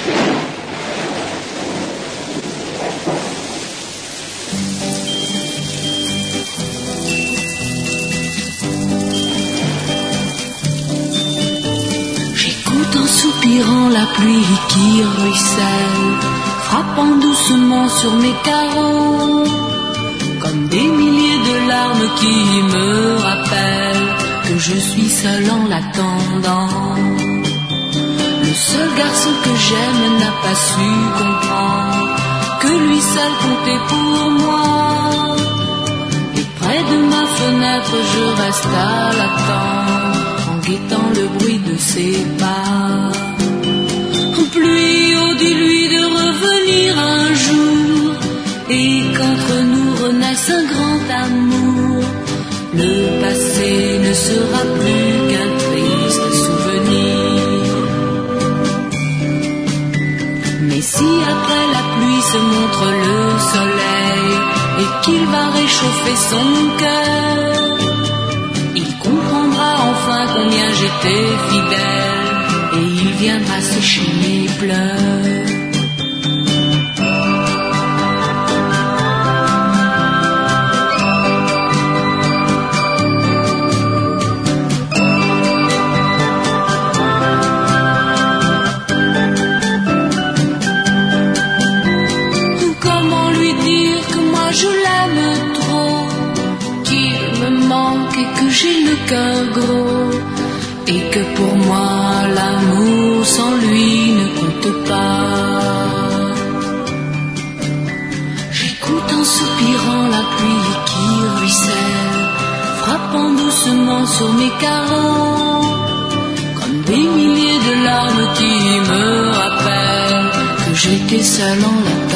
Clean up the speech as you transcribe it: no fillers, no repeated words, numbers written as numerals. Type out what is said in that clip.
En soupirant la pluie qui ruisselle, frappant doucement sur mes carreaux, comme des milliers de larmes qui me rappellent que je suis seul en l'attendant. Le seul garçon que j'aime n'a pas su comprendre que lui seul comptait pour moi. Et près de ma fenêtre je reste à l'attendre, guettant le bruit de ses pas. Pluie, oh dis-lui de revenir un jour, et qu'entre nous renaisse un grand amour. Le passé ne sera plus qu'un triste souvenir. Mais si après la pluie se montre le soleil, et qu'il va réchauffer son cœur, enfin combien j'étais fidèle, et il viendra sécher mes pleurs. Comment lui dire que moi je l'aime trop, qu'il me manque et que j'ai le cœur gros, et que pour moi l'amour sans lui ne compte pas. J'écoute en soupirant la pluie qui ruisselle, frappant doucement sur mes carreaux, comme des milliers de larmes qui me rappellent que j'étais seul en l'attente.